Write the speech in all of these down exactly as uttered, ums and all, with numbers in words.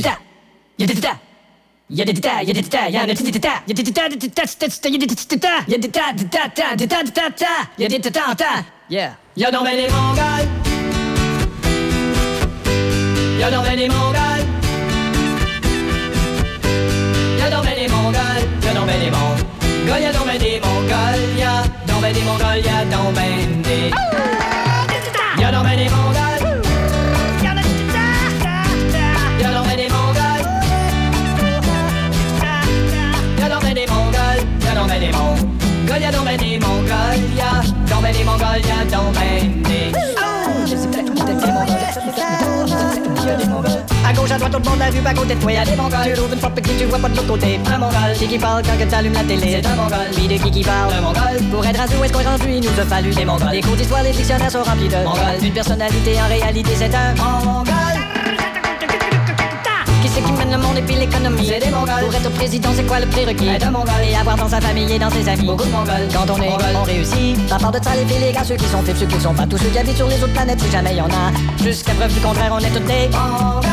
tata, y'a des tata. Y'a des tata, y'a des tata, y'a des tata, y'a des tata, des tata, y'a des tata, y'a des tata, des tata, des tata, des tata, y'a des tata, tata. Yeah. Y'a dans les Mongols. Y'a dans les Mongols. Y'a dans les Mongols. Y'a dans les Mongols. Y'a dans les Mongols. Y'a dans les Mongols. Y'a dans les Y'a dans les Mongols. Y'a dans les Mongols. Y'a dans les Mongols. Y'a dans les Mongols. Y'a dans les Mongols. Y'a dans les Mongols. Y'a dans les je sais pas tout qui t'aime les Mongols. À gauche, à droite, au bord de la rue, à côté de toi, y'a des Mongols. Tu trouves une porte petite, tu vois pas de l'autre côté. Un Mongol. Qui qui parle quand que t'allumes la télé? C'est un Mongol. Puis de qui qui parle? Un Mongol. Pour être rasé où est-ce qu'on est rendu, il nous a fallu des Mongols. Les cours d'histoire, les dictionnaires sont remplis de Mongols. Une personnalité, en réalité, c'est un Mongol. Qui c'est qui mène le monde et puis l'économie? C'est des Mongols. Pour être président, c'est quoi le prérequis? Être un Mongol. Et avoir dans sa famille et dans ses amis beaucoup de Mongols. Quand on est Mongol, on réussit. Ça part de ça, les filles, les gars, ceux qui sont faits, ceux qui ne sont pas. Tous ceux qui habitent sur les autres planètes, si jamais y en a. Jusqu'à preuve du contraire, on est tous des Mongols.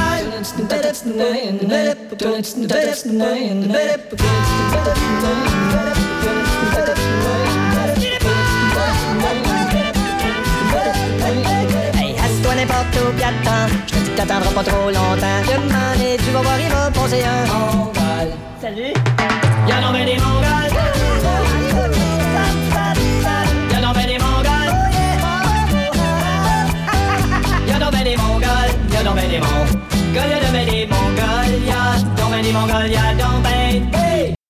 Hey, assieds-toi n'importe où, pis attends. Je te dis que t'attendras pas trop longtemps. Demain, et tu vas voir, il va poser un Mongol. Salut. Y'a non mais des Mongols.